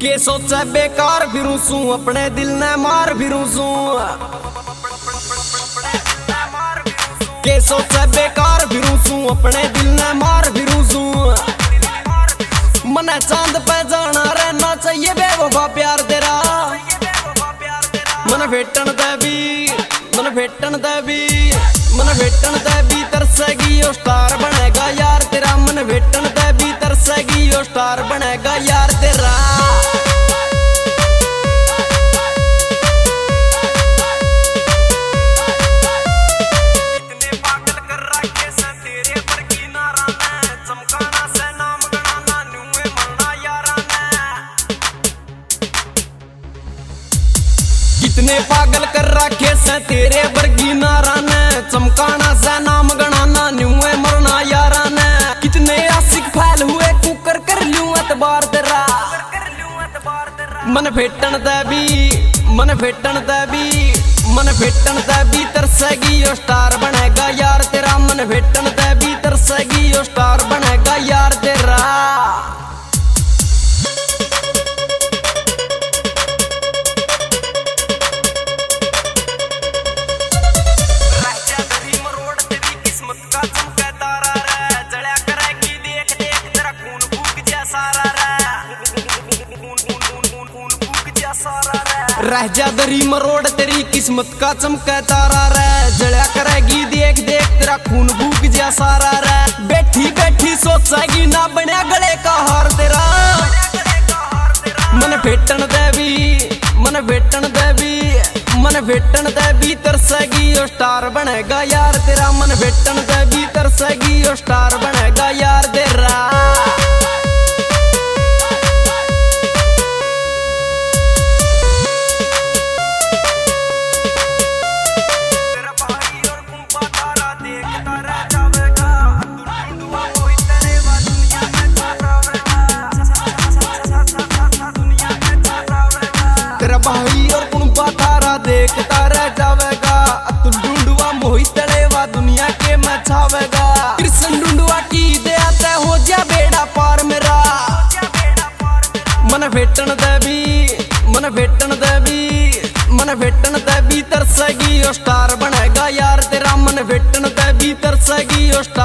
के सोचा बेकार फिरूं सू अपने दिल ने मार फिरूं सू के सोचा बेकार फिरूं सू अपने दिल ने मार फिरूं सू मने चांद पे जाना रहना चाहिए बेवफा प्यार तेरा मन भेटन देवी मन भेटन देवी मन भेटन देवी तरसेगी ओ स्टार बनेगा यार तेरा मन भेटन देवी तरसेगी ओ स्टार बनेगा यार तेरा कितने पागल कर रखे से तेरे वर्गी नारा ने चमकाना से नाम गणाना न्यूए मरना यारा ने कितने आशिक फैल हुए कुकर कर लूं एतबार तेरा मन भेटन देवी मन भेटन देवी मन भेटन देवी तरसेगी ओ स्टार बनेगा यार तेरा मन भेटन देवी तरसेगी ओ स्टार बनेगा यार तेरा रह जा दरी मरोड़ तेरी किस्मत का चमके तारा रे जड़ा करेगी देख देख तेरा खून भूख जा सारा रे बैठी बैठी सोचेगी ना बने गले का हार तेरा मन भेटन देवी मन भेटन देवी मन भेटन देवी तरसेगी ओ स्टार बनेगा यार तेरा मन भेटन देवी तरसेगी ओ स्टार बनेगा यार तेरा तेरा भाई और कुणबा तारा देखता रह जावेगा अतुल ढूंढुआ मोहित तलेवा दुनिया के में छावेगा कृष्ण ढूंढुआ की दया तय हो जा बेड़ा पार मेरा मन भेटन देवी मन भेटन देवी मन भेटन देवी तरसेगी ओ स्टार बनेगा यार तेरा मन भेटन देवी तरसेगी ओ स्टार